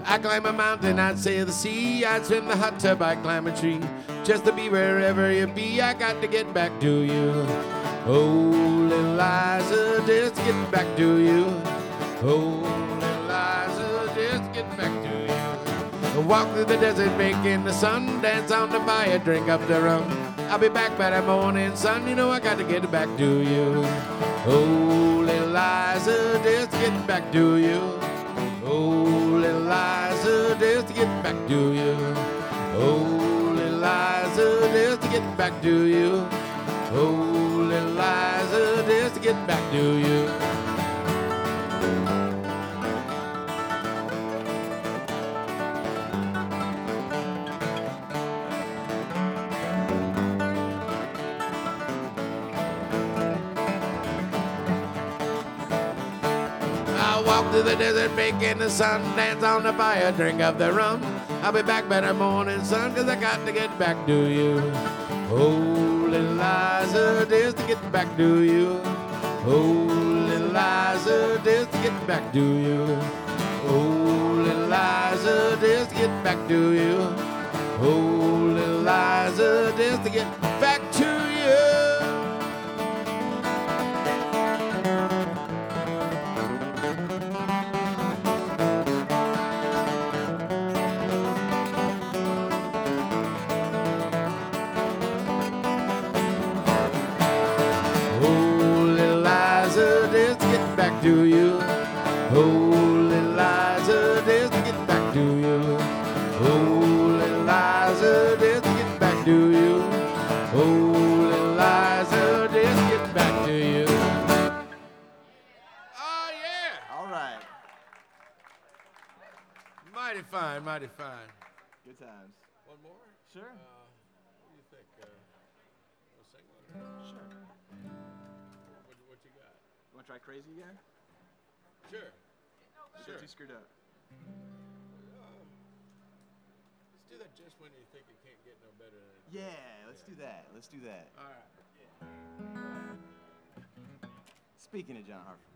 I climb a mountain, I'd sail the sea, I'd swim the hot tub, I'd climb a tree. Just to be wherever you be, I got to get back to you. Oh, little Liza, just to get back to you. Oh, little Liza, just to get back to you. Walk through the desert, bake in the sun, dance on the fire, drink up the rum. I'll be back by the morning sun, you know I got to get back to you. Oh, little Liza, just to get back to you. Oh, little Liza, just to get back to you. Oh, little Liza, just to get back to you. Oh, little Liza, just to get back to you. Walk through the desert, bake in the sun, dance on the fire, drink up the rum. I'll be back by the morning sun, 'cause I got to get back to you. Oh, little Liza, just to get back to you. Oh, little Liza, just to get back to you. Oh, little Liza, just to get back to you. Oh, little Liza, just to get back to you. Back to you. Oh, little Liza, just to get back to you. Oh, little Liza, just to get back to you. Oh, little Liza, just to get back to you. Oh, yeah. All right. Mighty fine, mighty fine. Good times. One more? Sure. What do you think? We'll sing one? Sure. What you got? You want to try Crazy again? Sure. Sure. Too screwed up. Let's do that just when you think it can't get no better than it. Yeah, let's do that. Let's do that. All right. Yeah. Speaking of John Hartford.